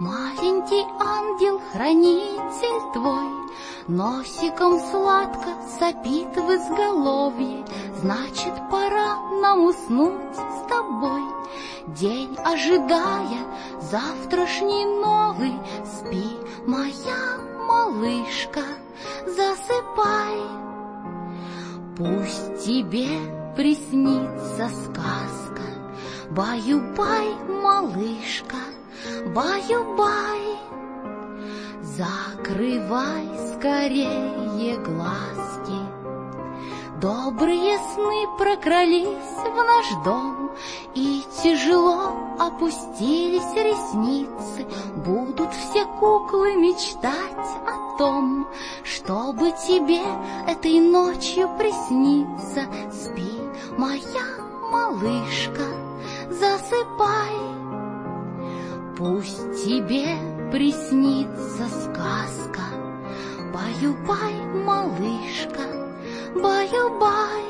Маленький ангел-хранитель твой носиком сладко сопит в изголовье. Значит, пора нам уснуть с тобой, день ожидая завтрашний новый. Спи, моя малышка, засыпай. Пусть тебе приснится сказка. Баю-бай, малышка, баю-бай. Закрывай скорее глазки. Добрые сны прокрались в наш дом, и тяжело опустились ресницы. Будут все куклы мечтать о том, чтобы тебе этой ночью присниться. Спи, моя малышка, засыпай. Пусть тебе приснится сказка. Баю-бай, малышка, баю-бай.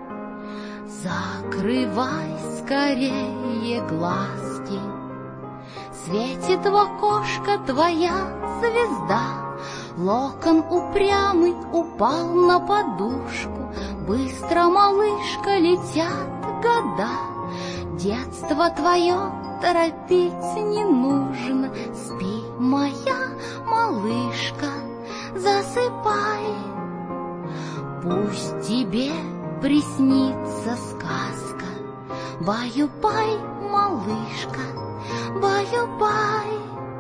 Закрывай скорее глазки. Светит в окошко твоя звезда. Локон упрямый упал на подушку. Быстро, малышка, летят года. Детство твое торопить не нужно. Спи, моя малышка, засыпай. Пусть тебе приснится сказка. Баю-бай, малышка, баю-бай.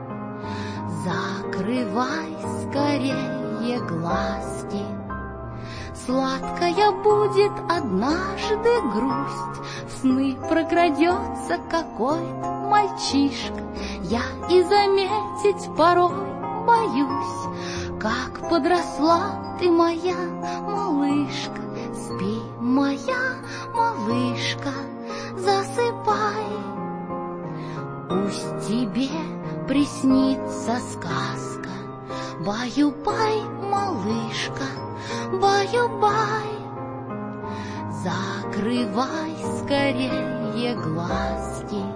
Закрывай скорее глазки. Сладкая будет однажды грусть. В сны прокрадется какой-то мальчишка. Я и заметить порой боюсь, как подросла ты, моя малышка. Спи, моя малышка, засыпай. Пусть тебе приснится сказка. Баю-бай, малышка, баю-бай. Закрывай скорее глазки.